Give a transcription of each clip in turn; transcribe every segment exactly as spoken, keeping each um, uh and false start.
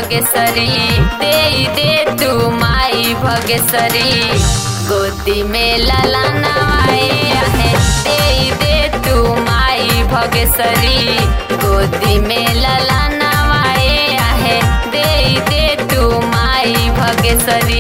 भगेश्वरी दे दे तू माई भगेश्वरी गोदी में ललना है दे दे तू माई भगेश्वरी गोदी में ललना है दे दे तू माई भगेश्वरी।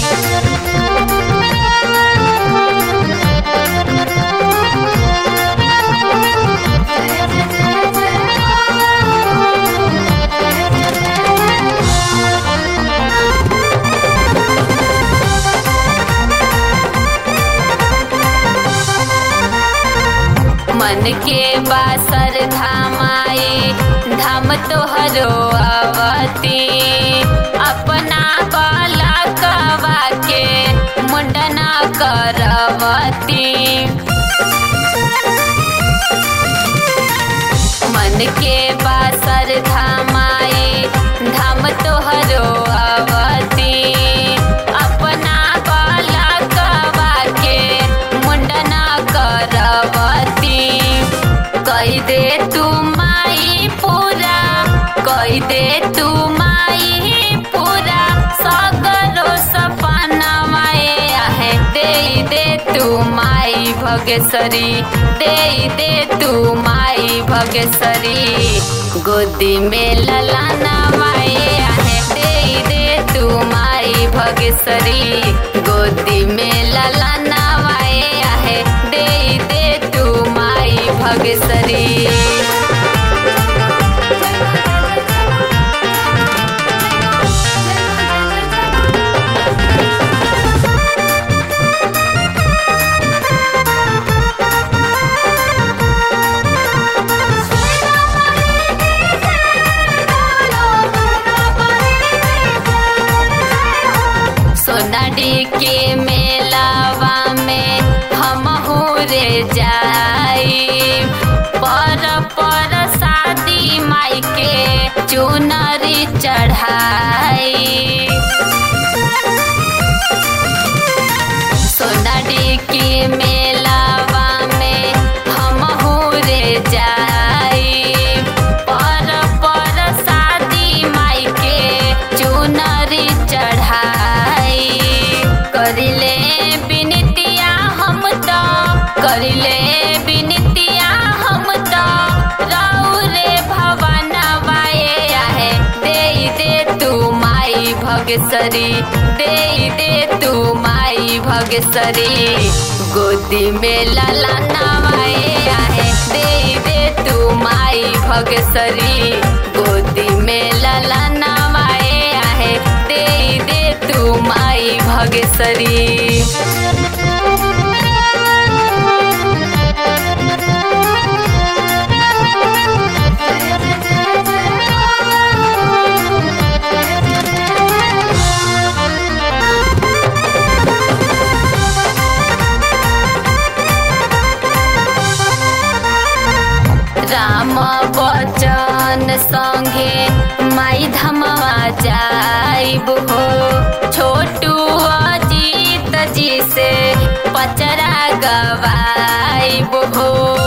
मन के बासर धामाई धाम तोहरो अवती अपना बाला कवा के मुंडना करवती। मन के बासर धामाई धाम तोहरो अवती अपना बाला कवा के मुंडना करवती। कई दे तू माई पूरा कई दे तू माई पूरा सगरो सपना माए आहे दे दे तू माई भगेश्वरी दे दे तू माई भगेश्वरी गोदी में ललना माए आहे दे दे तू माई भगेश्वरी गोदी में ललना माए आहे दे दे तू माई भगेश्वरी। सोनाडी के मेलावा में हम रे जाई पर पर शादी माई के चुनरी चढ़ाई। सोनाडी के मेलावा में हम रे जाई पर पर शादी माई के चुनरी चढ़ाई। करिले बिनतिया हम तो करिले बिनतिया हम तो रौरे भवन वाए आहे दे दे तू माई भगेश्वरी दे दे तू माई भगेश्वरी गोदी में ललना वाए आहे दे दे तू माई भगेश्वरी गोदी में ललना वाए आहे दे दे तू माई भगेश्वरी। राम बचन संगे माई धमवा जाइब हो छोटू अजीत जी से पचरा गवाइब हो।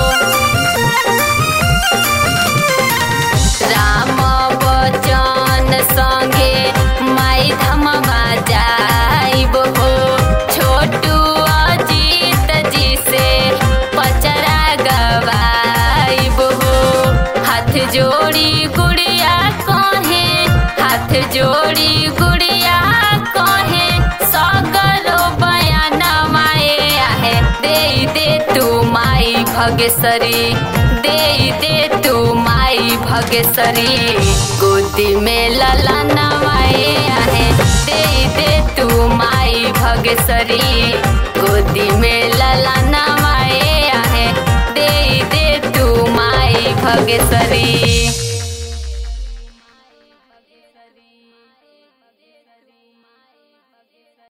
राम बचन संगे माई धमवा जाइब हो छोटू अजीत जी से पचरा गवाइब हो। हाथ जोड़ी गुड़िया कहे हाथ जोड़ी गुड़िया कहे सगरो बयान माए आहे दे दे तू माई भगेश्वरी दे दे तू माई भगेश्वरी गोदी में ललना माए आहे दे दे तू माई भगेश्वरी गोदी में ललना माए आहे दे दे तू माई भगेश्वरी।